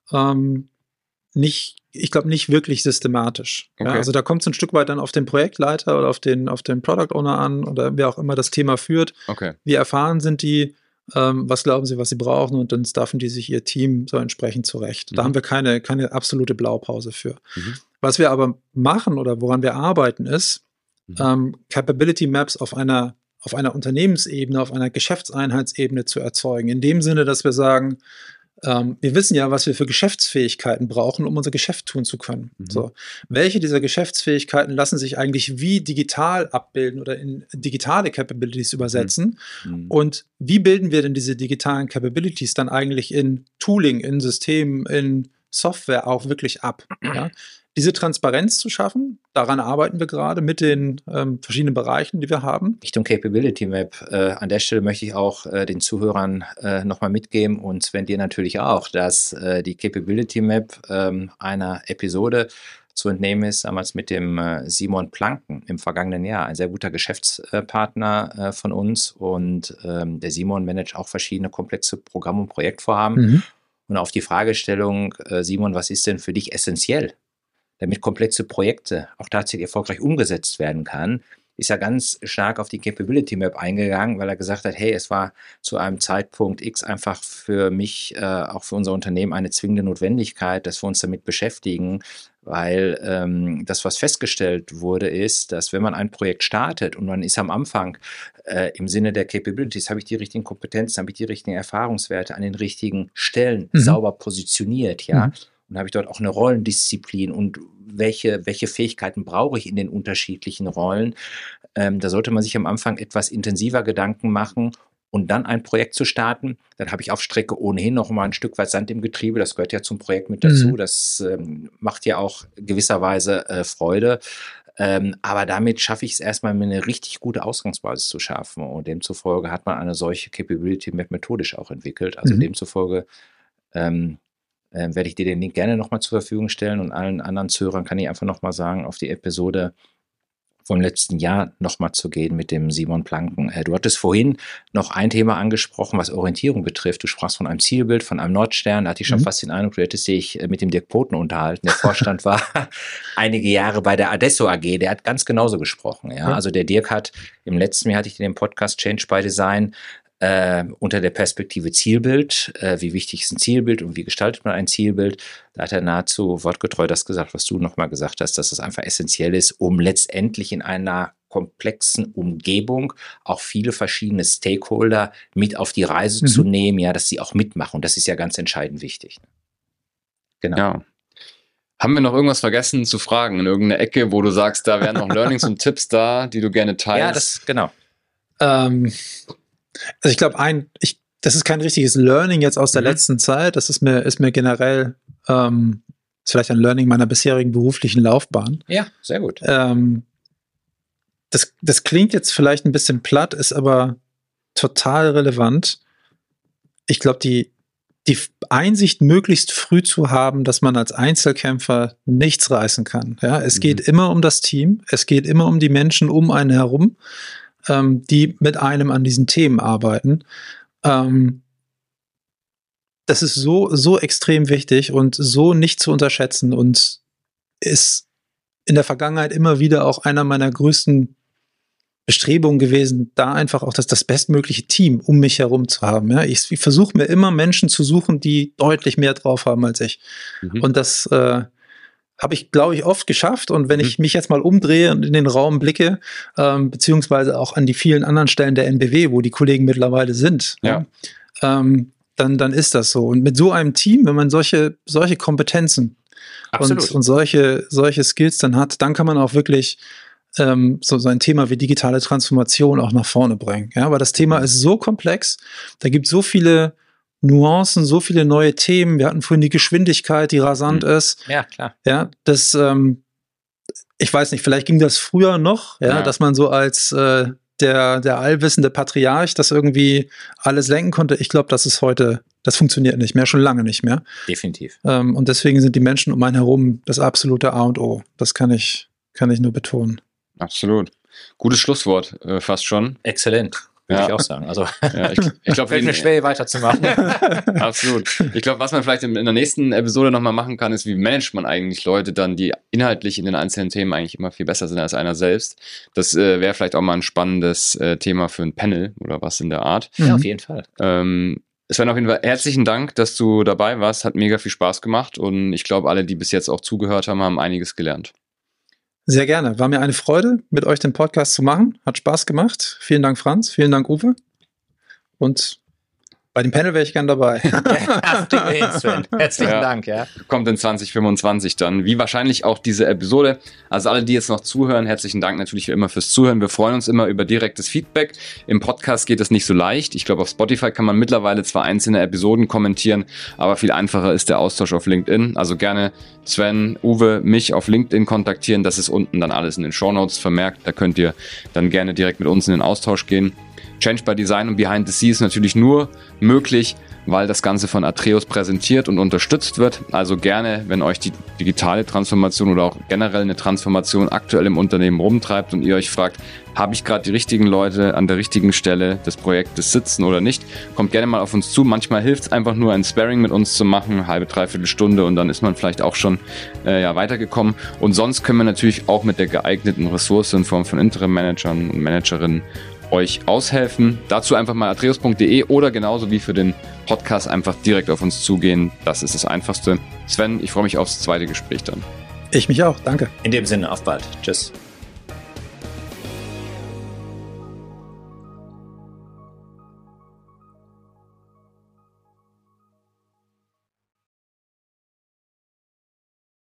ähm, nicht, ich glaube, nicht wirklich systematisch. Ja, Okay. also da kommt es ein Stück weit dann auf den Projektleiter oder auf den, auf den Product Owner an oder wer auch immer das Thema führt. Okay. Wie erfahren sind die? Ähm, was glauben sie, was sie brauchen? Und dann staffen die sich ihr Team so entsprechend zurecht. Da Mhm. haben wir keine, keine absolute Blaupause für. Mhm. Was wir aber machen oder woran wir arbeiten ist, Mhm. ähm, Capability Maps auf einer, auf einer Unternehmensebene, auf einer Geschäftseinheitsebene zu erzeugen. In dem Sinne, dass wir sagen, ähm, wir wissen ja, was wir für Geschäftsfähigkeiten brauchen, um unser Geschäft tun zu können. Mhm. So, welche dieser Geschäftsfähigkeiten lassen sich eigentlich wie digital abbilden oder in digitale Capabilities übersetzen? Mhm. Und wie bilden wir denn diese digitalen Capabilities dann eigentlich in Tooling, in Systemen, in Software auch wirklich ab? Ja? Diese Transparenz zu schaffen, daran arbeiten wir gerade mit den ähm, verschiedenen Bereichen, die wir haben. Richtung Capability Map. Äh, an der Stelle möchte ich auch äh, den Zuhörern äh, nochmal mitgeben und Sven dir natürlich auch, dass äh, die Capability Map ähm, einer Episode zu entnehmen ist, damals mit dem äh, Simon Planken im vergangenen Jahr, ein sehr guter Geschäftspartner äh, von uns, und ähm, der Simon managt auch verschiedene komplexe Programm- und Projektvorhaben. Mhm. Und auf die Fragestellung, äh, Simon, was ist denn für dich essentiell, damit komplexe Projekte auch tatsächlich erfolgreich umgesetzt werden kann, ist er ganz stark auf die Capability Map eingegangen, weil er gesagt hat, hey, es war zu einem Zeitpunkt X einfach für mich, äh, auch für unser Unternehmen eine zwingende Notwendigkeit, dass wir uns damit beschäftigen, weil ähm, das, was festgestellt wurde, ist, dass wenn man ein Projekt startet und man ist am Anfang äh, im Sinne der Capabilities, habe ich die richtigen Kompetenzen, habe ich die richtigen Erfahrungswerte an den richtigen Stellen Mhm. sauber positioniert, ja, Mhm. und habe ich dort auch eine Rollendisziplin und welche, welche Fähigkeiten brauche ich in den unterschiedlichen Rollen. Ähm, da sollte man sich am Anfang etwas intensiver Gedanken machen und dann ein Projekt zu starten. Dann habe ich auf Strecke ohnehin noch mal ein Stück weit Sand im Getriebe. Das gehört ja zum Projekt mit dazu. Mhm. Das ähm, macht ja auch gewisserweise äh, Freude. Ähm, aber damit schaffe ich es erstmal, mir eine richtig gute Ausgangsbasis zu schaffen. Und demzufolge hat man eine solche Capability Map methodisch auch entwickelt. Also Mhm. demzufolge ähm, äh, werde ich dir den Link gerne nochmal zur Verfügung stellen, und allen anderen Zuhörern kann ich einfach nochmal sagen, auf die Episode vom letzten Jahr nochmal zu gehen mit dem Simon Planken. Du hattest vorhin noch ein Thema angesprochen, was Orientierung betrifft. Du sprachst von einem Zielbild, von einem Nordstern. Da hatte ich schon mhm. fast den Eindruck, du hättest dich mit dem Dirk Poten unterhalten. Der Vorstand war einige Jahre bei der Adesso A G. Der hat ganz genauso gesprochen. Ja? Ja. Also der Dirk hat, im letzten Jahr hatte ich den Podcast Change by Design, Äh, unter der Perspektive Zielbild, äh, wie wichtig ist ein Zielbild und wie gestaltet man ein Zielbild, da hat er nahezu wortgetreu das gesagt, was du nochmal gesagt hast, dass das einfach essentiell ist, um letztendlich in einer komplexen Umgebung auch viele verschiedene Stakeholder mit auf die Reise mhm. zu nehmen, ja, dass sie auch mitmachen, und das ist ja ganz entscheidend wichtig. Genau. Ja. Haben wir noch irgendwas vergessen zu fragen in irgendeiner Ecke, wo du sagst, da wären noch Learnings und Tipps da, die du gerne teilst? Ja, das, genau. Ähm, Also ich glaube, ein, ich, das ist kein richtiges Learning jetzt aus der mhm. letzten Zeit. Das ist mir, ist mir generell ähm, ist vielleicht ein Learning meiner bisherigen beruflichen Laufbahn. Ja, sehr gut. Ähm, das, das klingt jetzt vielleicht ein bisschen platt, ist aber total relevant. Ich glaube, die, die Einsicht möglichst früh zu haben, dass man als Einzelkämpfer nichts reißen kann. Ja, es mhm. geht immer um das Team. Es geht immer um die Menschen um einen herum, die mit einem an diesen Themen arbeiten. Ähm, das ist so, so extrem wichtig und so nicht zu unterschätzen und ist in der Vergangenheit immer wieder auch einer meiner größten Bestrebungen gewesen, da einfach auch das, das bestmögliche Team um mich herum zu haben. Ja? Ich, ich versuche mir immer Menschen zu suchen, die deutlich mehr drauf haben als ich. Mhm. Und das äh, habe ich, glaube ich, oft geschafft. Und wenn ich mich jetzt mal umdrehe und in den Raum blicke, ähm, beziehungsweise auch an die vielen anderen Stellen der N B W, wo die Kollegen mittlerweile sind, ja. Ja, ähm, dann, dann ist das so. Und mit so einem Team, wenn man solche, solche Kompetenzen und, und solche, solche Skills dann hat, dann kann man auch wirklich ähm, so, so ein Thema wie digitale Transformation auch nach vorne bringen. Ja, aber das Thema ist so komplex, da gibt es so viele Nuancen, so viele neue Themen. Wir hatten vorhin die Geschwindigkeit, die rasant mhm. ist. Ja, klar. Ja, das, ähm, ich weiß nicht, vielleicht ging das früher noch, ja, ja. dass man so als äh, der, der allwissende Patriarch das irgendwie alles lenken konnte. Ich glaube, das ist heute, das funktioniert nicht mehr, schon lange nicht mehr. Definitiv. Ähm, und deswegen sind die Menschen um einen herum das absolute A und O. Das kann ich, kann ich nur betonen. Absolut. Gutes Schlusswort, äh, fast schon. Exzellent. Würde Ja. ich auch sagen. Also, Ja, ich, ich glaube, fällt mir schwer, weiterzumachen. Absolut. Ich glaube, was man vielleicht in, in der nächsten Episode nochmal machen kann, ist, wie managt man eigentlich Leute dann, die inhaltlich in den einzelnen Themen eigentlich immer viel besser sind als einer selbst. Das äh, wäre vielleicht auch mal ein spannendes äh, Thema für ein Panel oder was in der Art. Ja, auf jeden Fall. Ähm, Sven, auf jeden Fall herzlichen Dank, dass du dabei warst. Hat mega viel Spaß gemacht und ich glaube, alle, die bis jetzt auch zugehört haben, haben einiges gelernt. Sehr gerne. War mir eine Freude, mit euch den Podcast zu machen. Hat Spaß gemacht. Vielen Dank, Franz. Vielen Dank, Uwe. Und bei dem Panel wäre ich gern dabei. Ja, herzlichen ja. Dank. Ja. Kommt in zwanzig fünfundzwanzig dann. Wie wahrscheinlich auch diese Episode. Also alle, die jetzt noch zuhören, herzlichen Dank natürlich wie immer fürs Zuhören. Wir freuen uns immer über direktes Feedback. Im Podcast geht es nicht so leicht. Ich glaube, auf Spotify kann man mittlerweile zwar einzelne Episoden kommentieren, aber viel einfacher ist der Austausch auf LinkedIn. Also gerne Sven, Uwe, mich auf LinkedIn kontaktieren. Das ist unten dann alles in den Shownotes vermerkt. Da könnt ihr dann gerne direkt mit uns in den Austausch gehen. Change by Design und Behind the Scenes ist natürlich nur möglich, weil das Ganze von Atreus präsentiert und unterstützt wird. Also gerne, wenn euch die digitale Transformation oder auch generell eine Transformation aktuell im Unternehmen rumtreibt und ihr euch fragt, habe ich gerade die richtigen Leute an der richtigen Stelle des Projektes sitzen oder nicht, kommt gerne mal auf uns zu. Manchmal hilft es einfach nur, ein Sparring mit uns zu machen, eine halbe, dreiviertel Stunde und dann ist man vielleicht auch schon äh, ja, weitergekommen. Und sonst können wir natürlich auch mit der geeigneten Ressource in Form von Interim-Managern und Managerinnen euch aushelfen. Dazu einfach mal atreus punkt de oder genauso wie für den Podcast einfach direkt auf uns zugehen. Das ist das Einfachste. Sven, ich freue mich aufs zweite Gespräch dann. Ich mich auch. Danke. In dem Sinne, auf bald. Tschüss.